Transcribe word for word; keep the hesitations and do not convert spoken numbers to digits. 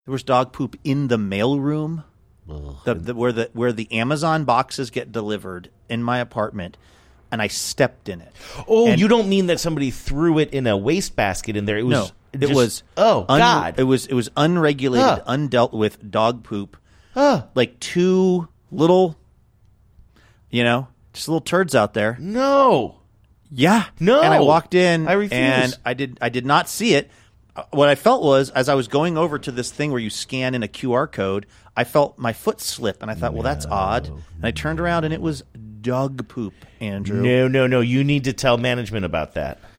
There was dog poop in the mailroom, the, the, where the where the Amazon boxes get delivered in my apartment, and I stepped in it. Oh, and you don't mean that somebody threw it in a wastebasket in there? It was. No, it just, was. Oh un, God! It was. It was unregulated, huh. undealt with dog poop. Huh. Like two little, you know, just little turds out there. No. Yeah. No. And I walked in. I refuse. And I did. I did not see it. What I felt was, as I was going over to this thing where you scan in a Q R code, I felt my foot slip, and I thought, well, that's odd. And I turned around, and it was dog poop, Andrew. No, no, no. You need to tell management about that.